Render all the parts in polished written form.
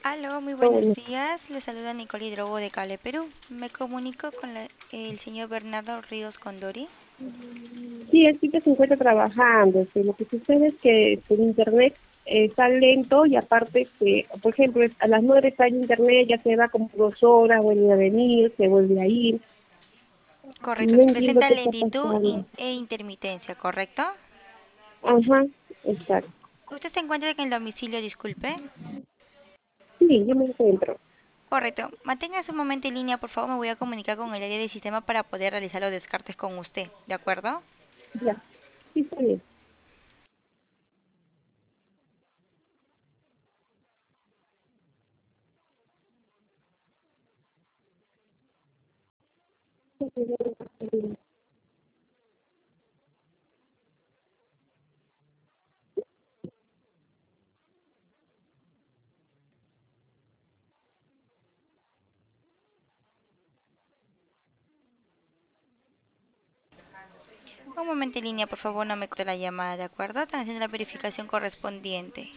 Aló, muy Oh, buenos bueno. días. Le saluda Nicole Hidrobo de Cale, Perú. Me comunico con el señor Bernardo Ríos Condori. Sí, aquí que se encuentra trabajando. Lo que sucede es que el internet está lento y aparte que, por ejemplo, a las 9 está en internet, ya se va como 2 horas, vuelve a venir, se vuelve a ir. Correcto, No se entiendo presenta qué está lentitud pasando. e intermitencia, ¿correcto? Ajá, exacto. ¿Usted se encuentra en el domicilio, disculpe? Sí, yo me encuentro. Correcto. Manténgase un momento en línea, por favor. Me voy a comunicar con el área del sistema para poder realizar los descartes con usted, ¿de acuerdo? Ya, sí, está bien. Un momento en línea, por favor. No me corte la llamada, ¿de acuerdo? Están haciendo la verificación correspondiente.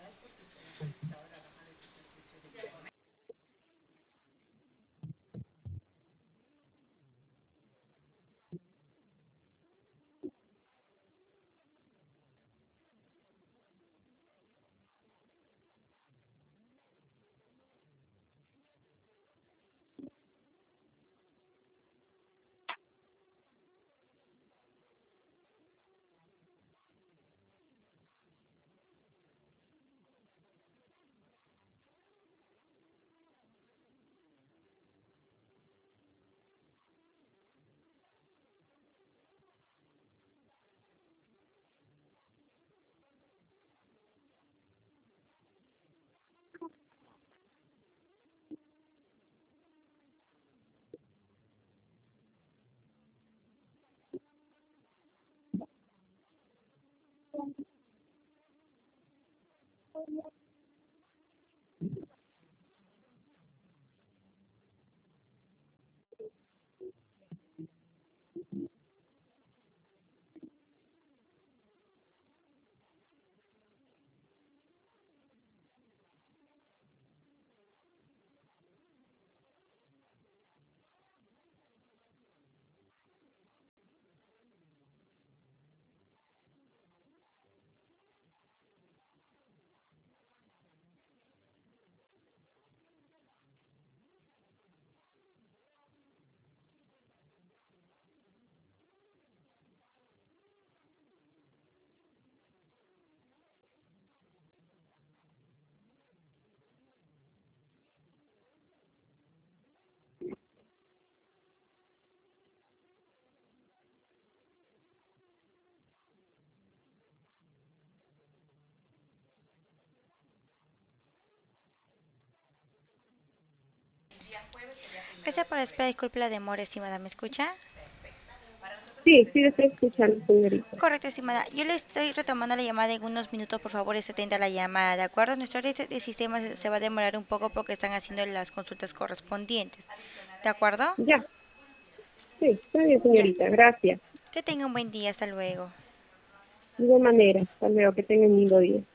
Gracias por la espera. Disculpe la demora, estimada. ¿Me escucha? Sí, sí, lo estoy escuchando, señorita. Correcto, estimada. Yo le estoy retomando la llamada en unos minutos, por favor, esté atenta a la llamada, ¿de acuerdo? Nuestro área de sistema se va a demorar un poco porque están haciendo las consultas correspondientes, ¿de acuerdo? Ya, sí, está bien, Ya. señorita, gracias. Que tenga un buen día, hasta luego. De igual manera, hasta luego, que tengan un lindo día.